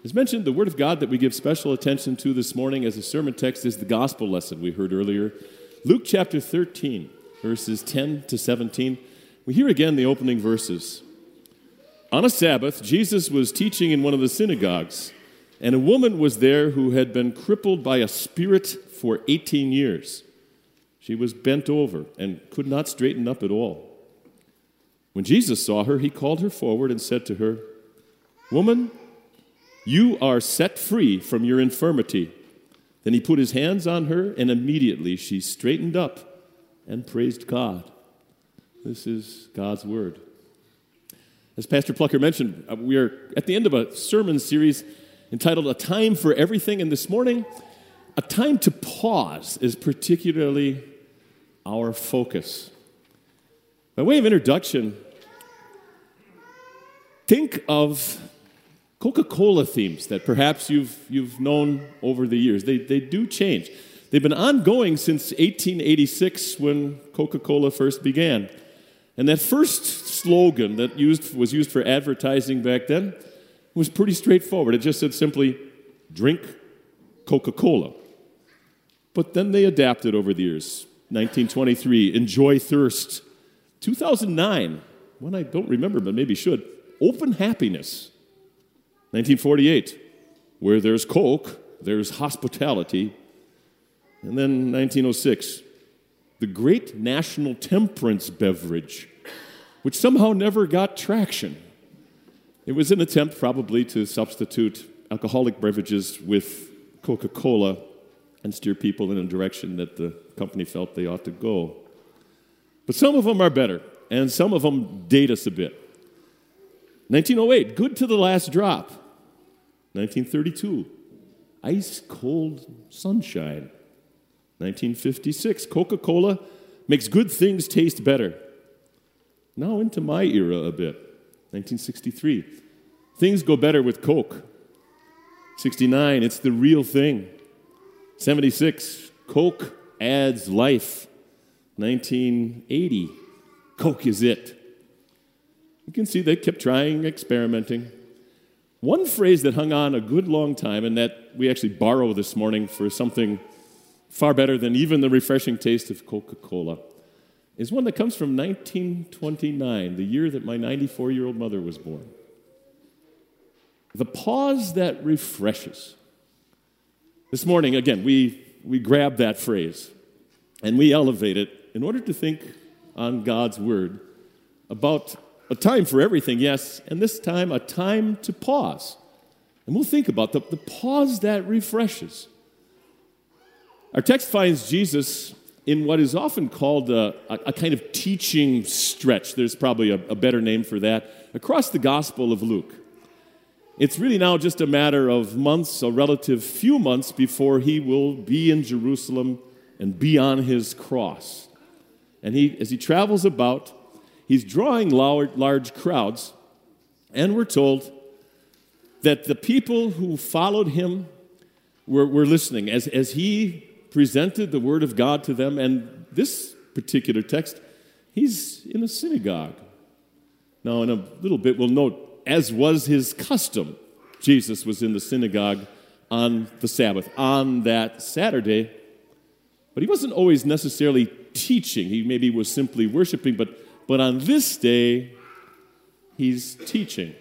As mentioned, the Word of God that we give special attention to this morning as a sermon text is the gospel lesson we heard earlier. Luke chapter 13, verses 10 to 17. We hear again the opening verses. On a Sabbath, Jesus was teaching in one of the synagogues, and a woman was there who had been crippled by a spirit for 18 years. She was bent over and could not straighten up at all. When Jesus saw her, he called her forward and said to her, "Woman, you are set free from your infirmity." Then he put his hands on her, and immediately she straightened up and praised God. This is God's word. As Pastor Plucker mentioned, we are at the end of a sermon series entitled A Time for Everything, and this morning, a time to pause is particularly our focus. By way of introduction, think of Coca-Cola themes that perhaps you've known over the years. They do change. They've been ongoing since 1886 when Coca-Cola first began. And that first slogan that was used for advertising back then was pretty straightforward. It just said simply, "Drink Coca-Cola." But then they adapted over the years. 1923, "Enjoy Thirst." 2009, one I don't remember but maybe should, "Open Happiness." 1948, "Where there's Coke, there's hospitality." And then 1906, "The Great National Temperance Beverage," which somehow never got traction. It was an attempt probably to substitute alcoholic beverages with Coca-Cola and steer people in a direction that the company felt they ought to go. But some of them are better, and some of them date us a bit. 1908, "Good to the Last Drop." 1932, "Ice Cold Sunshine." 1956, "Coca-Cola makes good things taste better." Now into my era a bit. 1963, "Things go better with Coke." 69, "It's the real thing." 76, "Coke adds life." 1980, "Coke is it." You can see they kept trying, experimenting. One phrase that hung on a good long time, and that we actually borrow this morning for something far better than even the refreshing taste of Coca-Cola, is one that comes from 1929, the year that my 94-year-old mother was born. The pause that refreshes. This morning, again, we grab that phrase and we elevate it in order to think on God's word about a time for everything, yes, and this time a time to pause. And we'll think about the pause that refreshes. Our text finds Jesus in what is often called a kind of teaching stretch. There's probably a better name for that, across the Gospel of Luke. It's really now just a matter of months, a relative few months, before he will be in Jerusalem and be on his cross. And as he travels about, he's drawing large crowds, and we're told that the people who followed him were listening as he presented the word of God to them. And this particular text, he's in a synagogue. Now, in a little bit, we'll note, as was his custom, Jesus was in the synagogue on the Sabbath, on that Saturday. But he wasn't always necessarily teaching. He maybe was simply worshiping, but on this day, he's teaching.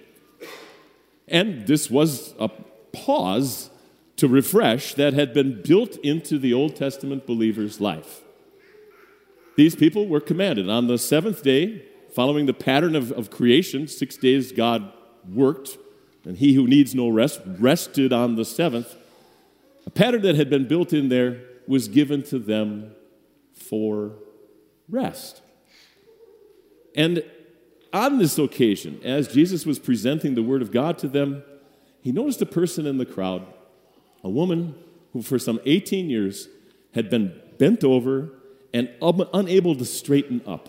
And this was a pause to refresh that had been built into the Old Testament believer's life. These people were commanded on the seventh day, following the pattern of creation. 6 days God worked, and he who needs no rest rested on the seventh. A pattern that had been built in there was given to them for rest. And on this occasion, as Jesus was presenting the word of God to them, he noticed a person in the crowd, a woman who for some 18 years had been bent over and unable to straighten up.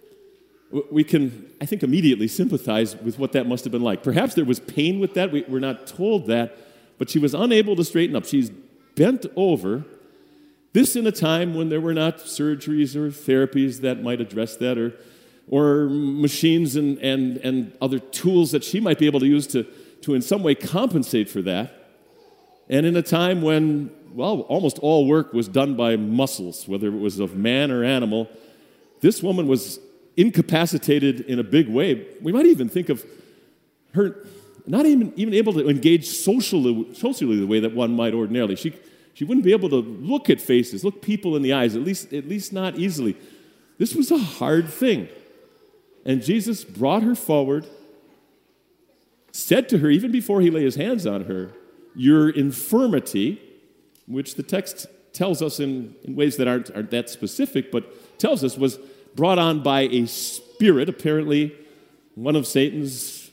We can, I think, immediately sympathize with what that must have been like. Perhaps there was pain with that. We're not told that, but she was unable to straighten up. She's bent over. This in a time when there were not surgeries or therapies that might address that, or machines and other tools that she might be able to use to to in some way compensate for that. And in a time when, well, almost all work was done by muscles, whether it was of man or animal, this woman was incapacitated in a big way. We might even think of her not even able to engage socially the way that one might ordinarily. She wouldn't be able to look at faces, look people in the eyes, at least not easily. This was a hard thing. And Jesus brought her forward, said to her, even before he laid his hands on her, your infirmity, which the text tells us in ways that aren't that specific, but tells us was brought on by a spirit, apparently one of Satan's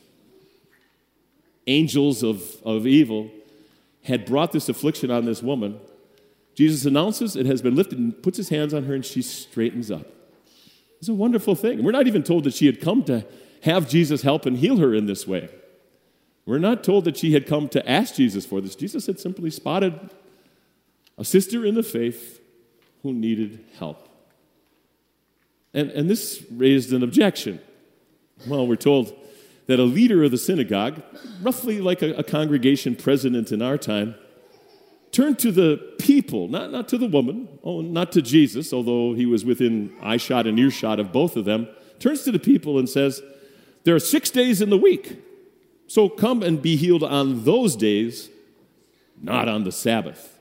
angels of evil, had brought this affliction on this woman. Jesus announces it has been lifted and puts his hands on her, and she straightens up. It's a wonderful thing. We're not even told that she had come to have Jesus help and heal her in this way. We're not told that she had come to ask Jesus for this. Jesus had simply spotted a sister in the faith who needed help. And this raised an objection. Well, we're told that a leader of the synagogue, roughly like a congregation president in our time, turned to the people, not to the woman, not to Jesus, although he was within eyeshot and earshot of both of them, turns to the people and says, there are 6 days in the week, so come and be healed on those days, not on the Sabbath.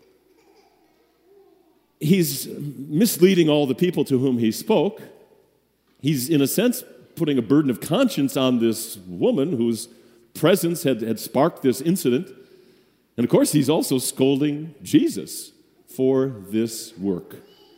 He's misleading all the people to whom he spoke. He's, in a sense, putting a burden of conscience on this woman whose presence had sparked this incident. And of course, he's also scolding Jesus for this work.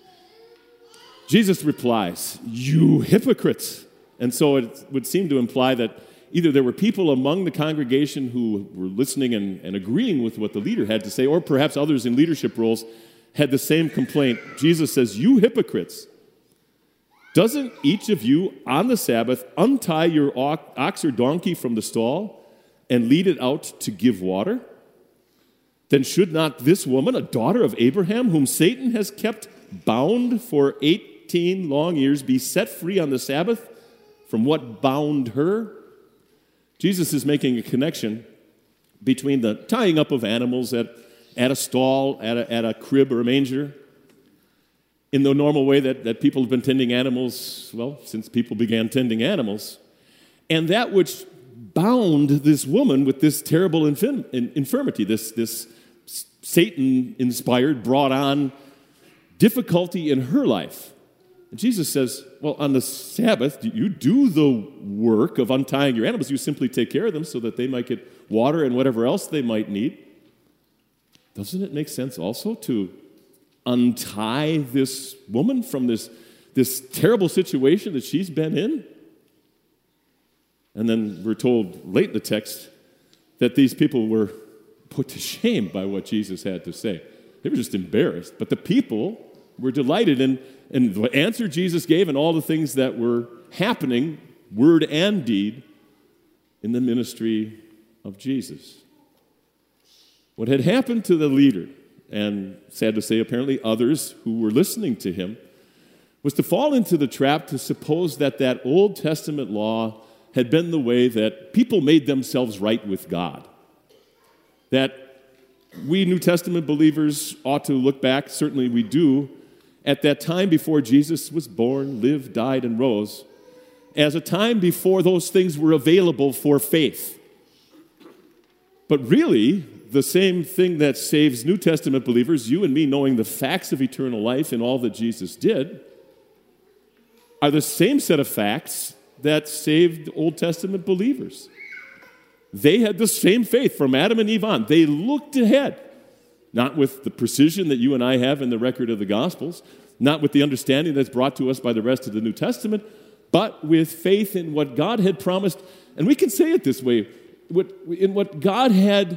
Jesus replies, you hypocrites. And so it would seem to imply that either there were people among the congregation who were listening and agreeing with what the leader had to say, or perhaps others in leadership roles had the same complaint. Jesus says, you hypocrites. Doesn't each of you on the Sabbath untie your ox or donkey from the stall and lead it out to give water? Then should not this woman, a daughter of Abraham, whom Satan has kept bound for 18 long years, be set free on the Sabbath from what bound her? Jesus is making a connection between the tying up of animals at a stall, at a crib or a manger, in the normal way that people have been tending animals, well, since people began tending animals, and that which bound this woman with this terrible infirmity, this Satan-inspired, brought on difficulty in her life. And Jesus says, well, on the Sabbath, you do the work of untying your animals. You simply take care of them so that they might get water and whatever else they might need. Doesn't it make sense also to untie this woman from this terrible situation that she's been in? And then we're told late in the text that these people were put to shame by what Jesus had to say. They were just embarrassed. But the people were delighted in the answer Jesus gave and all the things that were happening, word and deed, in the ministry of Jesus. What had happened to the leader, and sad to say, apparently others who were listening to him, was to fall into the trap to suppose that Old Testament law had been the way that people made themselves right with God. That we New Testament believers ought to look back, certainly we do, at that time before Jesus was born, lived, died, and rose, as a time before those things were available for faith. But really, the same thing that saves New Testament believers, you and me knowing the facts of eternal life and all that Jesus did, are the same set of facts that saved Old Testament believers. They had the same faith from Adam and Eve on. They looked ahead, not with the precision that you and I have in the record of the Gospels, not with the understanding that's brought to us by the rest of the New Testament, but with faith in what God had promised. And we can say it this way, in what God had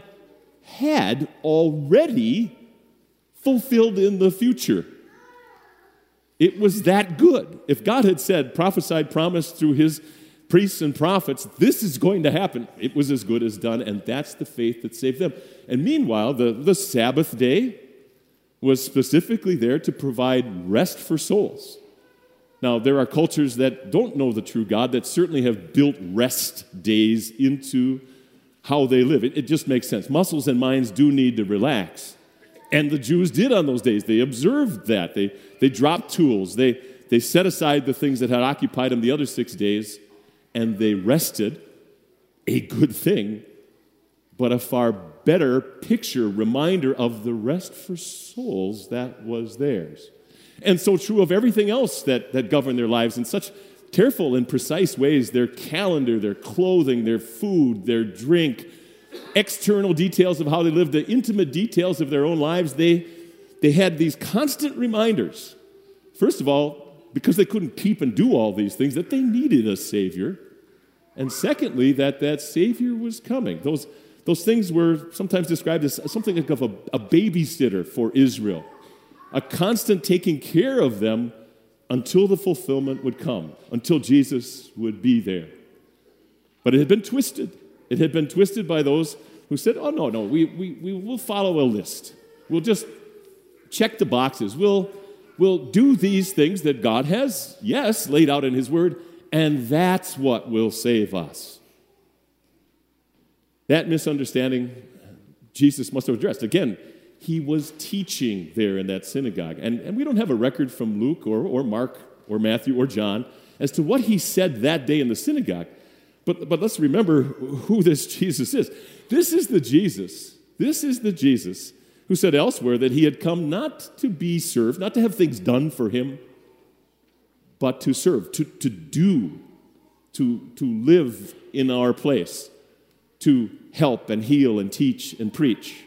already fulfilled in the future. It was that good. If God had said, prophesied, promised through his priests and prophets, this is going to happen, it was as good as done, and that's the faith that saved them. And meanwhile, the Sabbath day was specifically there to provide rest for souls. Now, there are cultures that don't know the true God that certainly have built rest days into how they live. It just makes sense. Muscles and minds do need to relax. And the Jews did on those days. They observed that. They dropped tools. They set aside the things that had occupied them the other 6 days, and they rested, a good thing, but a far better picture, reminder of the rest for souls that was theirs. And so true of everything else that governed their lives in such careful and precise ways, their calendar, their clothing, their food, their drink, external details of how they lived, the intimate details of their own lives. They had these constant reminders, first of all, because they couldn't keep and do all these things, that they needed a Savior. And secondly, that Savior was coming. Those things were sometimes described as something like of a babysitter for Israel, a constant taking care of them until the fulfillment would come, until Jesus would be there. But it had been twisted. It had been twisted by those who said, oh, no, we will follow a list. We'll just check the boxes. We'll do these things that God has, yes, laid out in His Word, and that's what will save us. That misunderstanding, Jesus must have addressed. Again, He was teaching there in that synagogue. And we don't have a record from Luke or Mark or Matthew or John as to what He said that day in the synagogue. But let's remember who this Jesus is. This is the Jesus. This is the Jesus who said elsewhere that He had come not to be served, not to have things done for Him, but to serve, to do, to live in our place, to help and heal and teach and preach.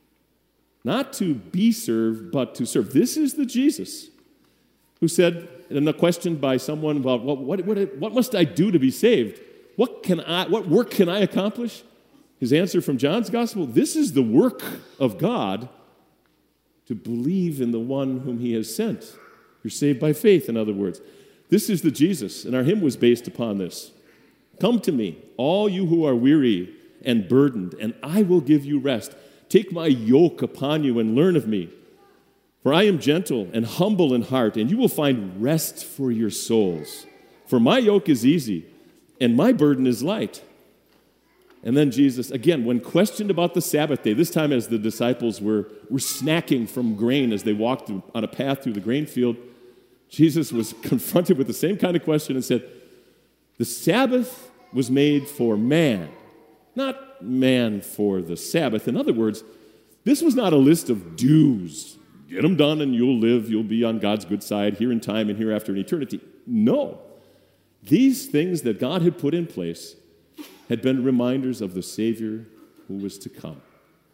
Not to be served, but to serve. This is the Jesus who said, in a question by someone about what must I do to be saved? What work can I accomplish? His answer from John's Gospel, this is the work of God, to believe in the one whom He has sent. You're saved by faith, in other words. This is the Jesus, and our hymn was based upon this. Come to me, all you who are weary and burdened, and I will give you rest. Take my yoke upon you and learn of me. For I am gentle and humble in heart, and you will find rest for your souls. For my yoke is easy, and my burden is light. And then Jesus, again, when questioned about the Sabbath day, this time as the disciples were snacking from grain as they walked on a path through the grain field, Jesus was confronted with the same kind of question and said, the Sabbath was made for man, not man for the Sabbath. In other words, this was not a list of dues. Get them done and you'll live, you'll be on God's good side here in time and hereafter in eternity. No. These things that God had put in place had been reminders of the Savior who was to come.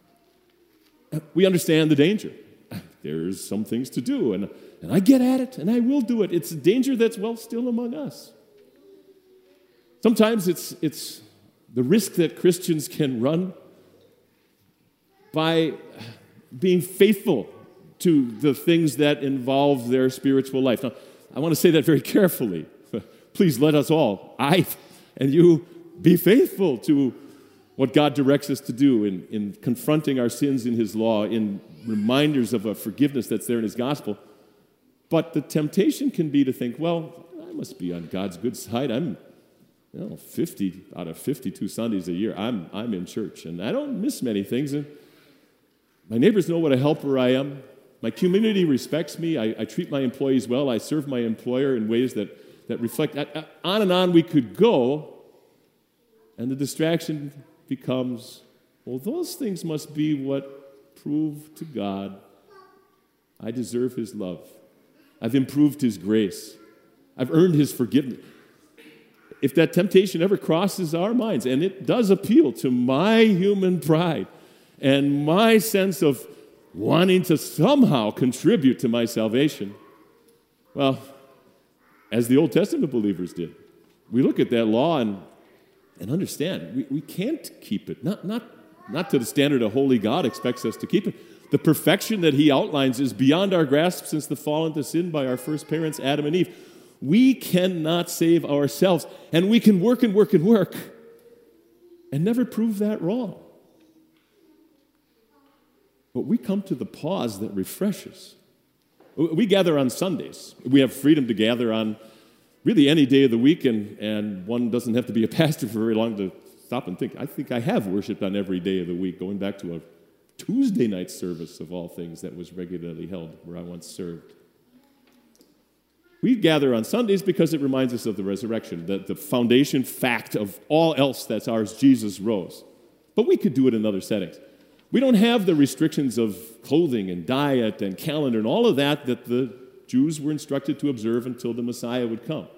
We understand the danger. There's some things to do, and I get at it, and I will do it. It's a danger that's, still among us. Sometimes it's the risk that Christians can run by being faithful to the things that involve their spiritual life. Now, I want to say that very carefully. Please let us all, I and you, be faithful to what God directs us to do in confronting our sins in His law, in reminders of a forgiveness that's there in His gospel. But the temptation can be to think, I must be on God's good side. I'm 50 out of 52 Sundays a year. I'm in church, and I don't miss many things. And my neighbors know what a helper I am. My community respects me. I treat my employees well. I serve my employer in ways that reflect. On and on we could go, and the distraction becomes, those things must be what prove to God I deserve His love. I've improved His grace. I've earned His forgiveness. If that temptation ever crosses our minds, and it does appeal to my human pride and my sense of wanting to somehow contribute to my salvation, as the Old Testament believers did, we look at that law and understand we can't keep it, not to the standard a holy God expects us to keep it. The perfection that He outlines is beyond our grasp since the fall into sin by our first parents, Adam and Eve. We cannot save ourselves, and we can work and work and work and never prove that wrong. But we come to the pause that refreshes. We gather on Sundays. We have freedom to gather on really any day of the week, and one doesn't have to be a pastor for very long to stop and think. I think I have worshiped on every day of the week, going back to a Tuesday night service of all things that was regularly held where I once served. We gather on Sundays because it reminds us of the resurrection, the foundation fact of all else that's ours, Jesus rose. But we could do it in other settings. We don't have the restrictions of clothing and diet and calendar and all of that the Jews were instructed to observe until the Messiah would come.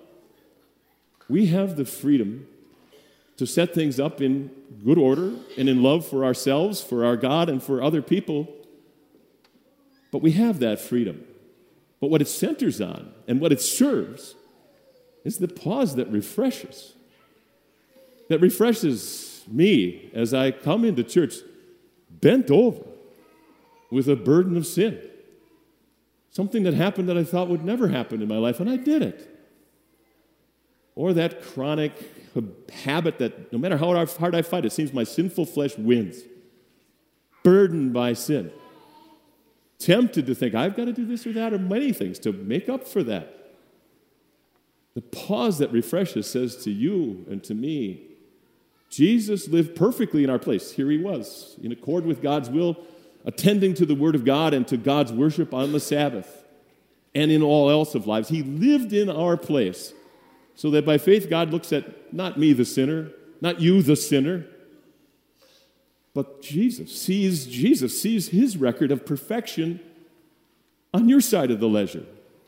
We have the freedom to set things up in good order and in love for ourselves, for our God, and for other people. But we have that freedom. But what it centers on and what it serves is the pause that refreshes. That refreshes me as I come into church bent over with a burden of sin. Something that happened that I thought would never happen in my life, and I did it. Or that chronic habit that no matter how hard I fight, it seems my sinful flesh wins. Burdened by sin. Tempted to think, I've got to do this or that or many things to make up for that. The pause that refreshes says to you and to me, Jesus lived perfectly in our place. Here he was, in accord with God's will, attending to the Word of God and to God's worship on the Sabbath and in all else of lives. He lived in our place so that by faith God looks at not me the sinner, not you the sinner, but Jesus sees his record of perfection on your side of the ledger.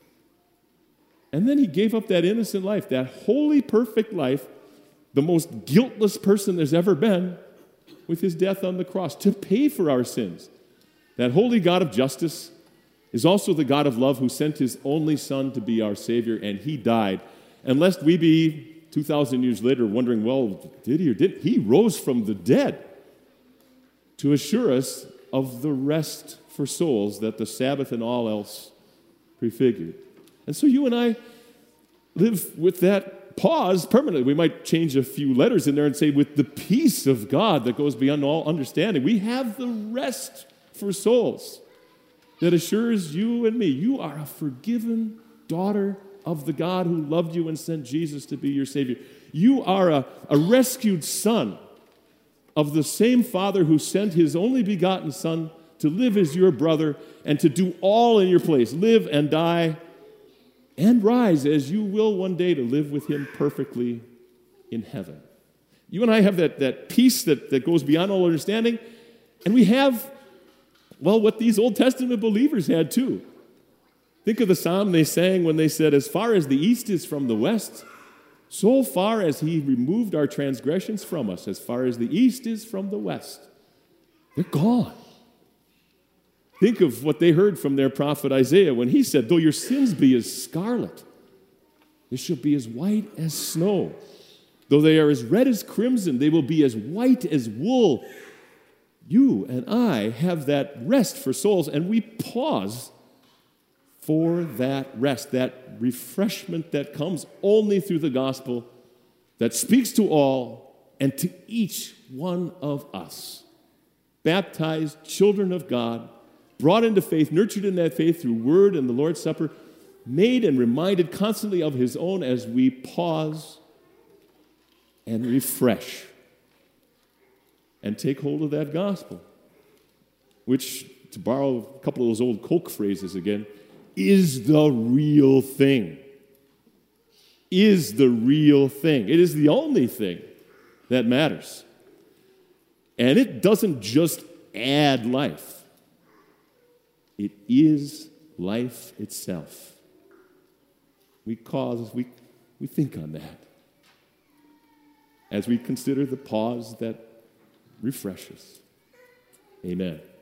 And then he gave up that innocent life, that holy, perfect life, the most guiltless person there's ever been, with his death on the cross to pay for our sins. That holy God of justice is also the God of love who sent his only Son to be our Savior, and he died. And lest we be 2,000 years later wondering, well, did he or didn't? He rose from the dead to assure us of the rest for souls that the Sabbath and all else prefigured. And so you and I live with that pause permanently. We might change a few letters in there and say, with the peace of God that goes beyond all understanding, we have the rest for souls that assures you and me, you are a forgiven daughter of the God who loved you and sent Jesus to be your Savior. You are a rescued son of the same Father who sent his only begotten Son to live as your brother and to do all in your place, live and die and rise as you will one day to live with him perfectly in heaven. You and I have that peace that goes beyond all understanding, and we have, well, what these Old Testament believers had too. Think of the psalm they sang when they said, as far as the east is from the west, so far as he removed our transgressions from us, as far as the east is from the west. They're gone. Think of what they heard from their prophet Isaiah when he said, though your sins be as scarlet, they shall be as white as snow. Though they are as red as crimson, they will be as white as wool. You and I have that rest for souls, and we pause for that rest, that refreshment that comes only through the gospel that speaks to all and to each one of us. Baptized children of God, brought into faith, nurtured in that faith through word and the Lord's Supper, made and reminded constantly of his own as we pause and refresh and take hold of that gospel, which, to borrow a couple of those old Coke phrases again, is the real thing. Is the real thing. It is the only thing that matters. And it doesn't just add life. It is life itself. We think on that as we consider the pause that refreshes. Amen.